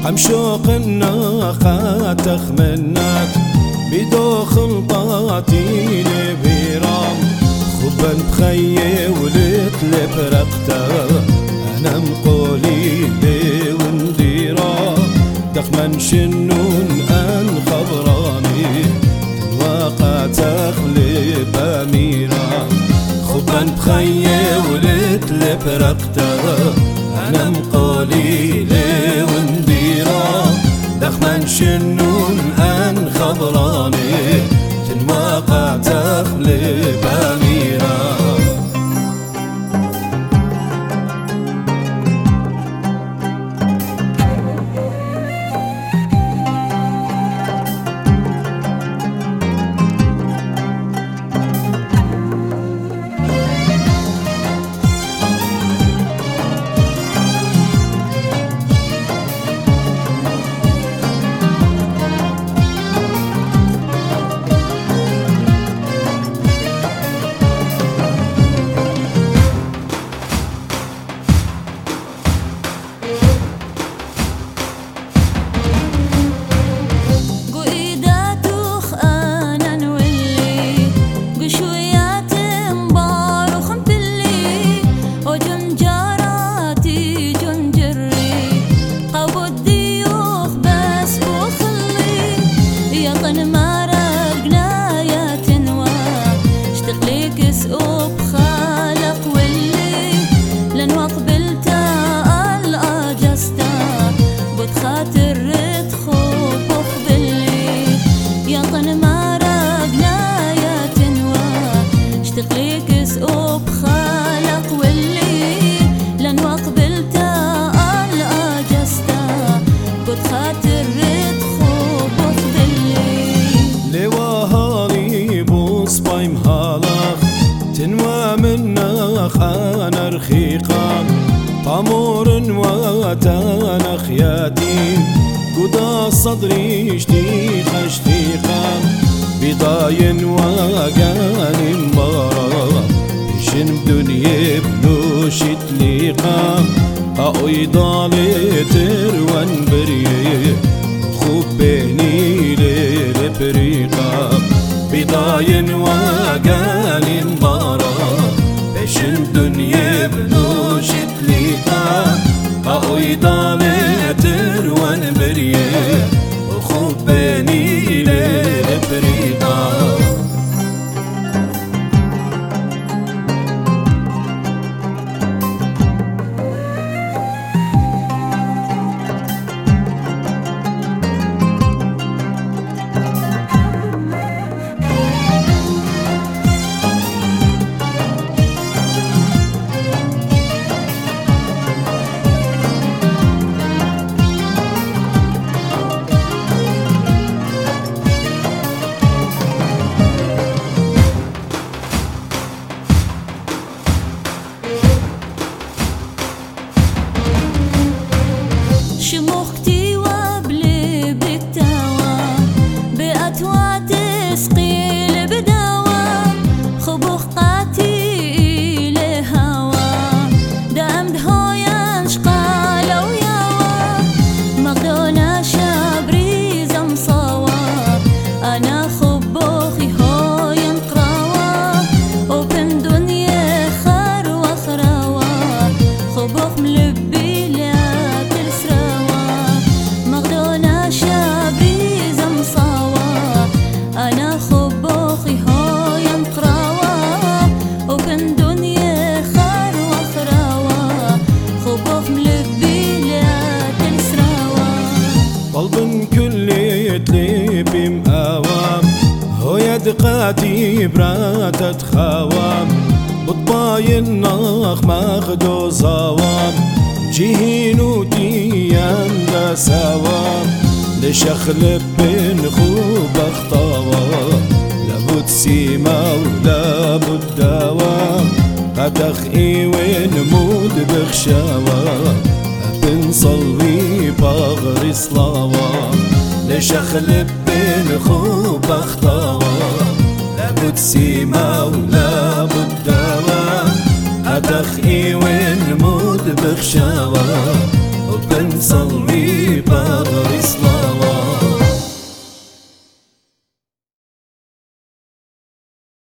قم شوق الناقة تخمنات بدو خلطاتي لبيرام خبا بخيي ولت لبرقتا أنا مقولي لي ونديرا دخمن شنون أن خبراني تنواقع تخلب أميرا خبا بخيي ولت لبرقتا أنا مقولي لي ونديرا دخمن شنون أن خبراني تنواقع تخلب أميرا تنوى منا خان رخيقا طامور واتانا خياتين قدا صدري اشتيقا اشتيقا بضاين وقان مبارا بشن بدنيا بلوش تليقا قاوي ضالي تروان بريه خوب بيني ليل بريقا بضاين وقال مبارا بش الدنيا بلوش تليقا قاوي ضالي تروان بريه وخوب بيني ليل بريقا شموختي وبلي بالتوا بأتوا تسقي البداوة خبوخاتي لهوا دام دهويا شقال وياوا مقدونا شابري زمصاوا أنا خبوخي هويا مقراوا وبن دنيا خار وخراوا خبوخ ملبي قلب كل يتلي بمقاوام هو يدقاتي براتت خوام بطباي الناخ ماخدو صوام جهينوتي يملا سوام لشخلب بن خوب اخطاوام لابد سيما ولابد دوام قدخ ونمود بخشاوام بنصلي بغري صلاوة لشخلب بن خوب اخطاوة لابد سيما ولابد دوا أدخ ونمود بخشاوة وبنصلي بغري صلاوة